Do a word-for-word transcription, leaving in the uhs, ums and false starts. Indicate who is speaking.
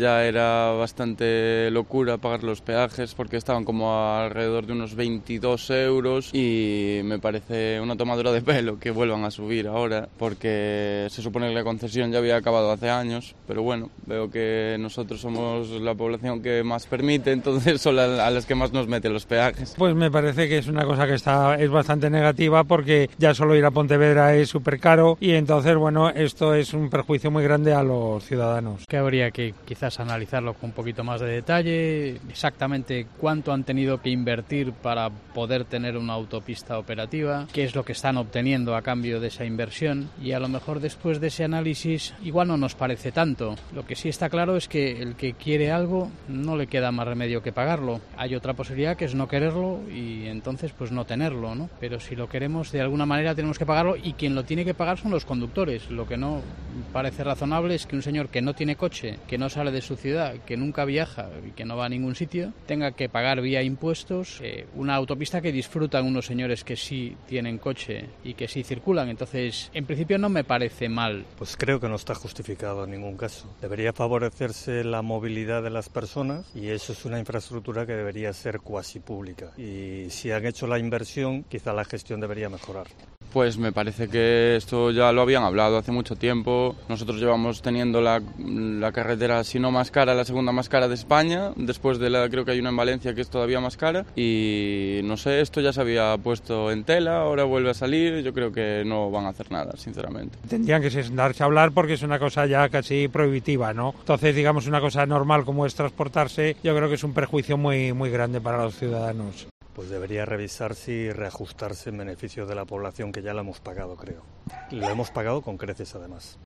Speaker 1: Ya era bastante locura pagar los peajes porque estaban como alrededor de unos veintidós euros y me parece una tomadura de pelo que vuelvan a subir ahora porque se supone que la concesión ya había acabado hace años, pero bueno, veo que nosotros somos la población que más permite, entonces son a las que más nos meten los peajes.
Speaker 2: Pues me parece que es una cosa que está es bastante negativa porque ya solo ir a Pontevedra es súper caro y entonces, bueno, esto es un perjuicio muy grande a los ciudadanos.
Speaker 3: Que habría que quizás analizarlo con un poquito más de detalle, exactamente cuánto han tenido que invertir para poder tener una autopista operativa, qué es lo que están obteniendo a cambio de esa inversión y a lo mejor después de ese análisis igual no nos parece tanto. Lo que sí está claro es que el que quiere algo no le queda más remedio que pagarlo. Hay otra posibilidad que es no quererlo y entonces pues no tenerlo, ¿no? Pero si lo queremos de alguna manera tenemos que pagarlo y quien lo tiene que pagar son los conductores. Lo que no parece razonable es que un señor que no tiene coche, que no sale de su ciudad, que nunca viaja y que no va a ningún sitio, tenga que pagar vía impuestos eh, una autopista que disfrutan unos señores que sí tienen coche y que sí circulan. Entonces, en principio no me parece mal.
Speaker 4: Pues creo que no está justificado en ningún caso. Debería favorecerse la movilidad de las personas y eso es una infraestructura que debería ser cuasi pública. Y si han hecho la inversión, quizá la gestión debería mejorar.
Speaker 1: Pues me parece que esto ya lo habían hablado hace mucho tiempo. Nosotros llevamos teniendo la, la carretera, si no más cara, la segunda más cara de España. Después de la, creo que hay una en Valencia que es todavía más cara. Y no sé, esto ya se había puesto en tela, ahora vuelve a salir. Yo creo que no van a hacer nada, sinceramente.
Speaker 2: Tendrían que sentarse a hablar porque es una cosa ya casi prohibitiva, ¿no? Entonces, digamos, una cosa normal como es transportarse, yo creo que es un perjuicio muy, muy grande para los ciudadanos.
Speaker 4: Pues debería revisarse y reajustarse en beneficio de la población que ya la hemos pagado, creo. Y lo hemos pagado con creces, además.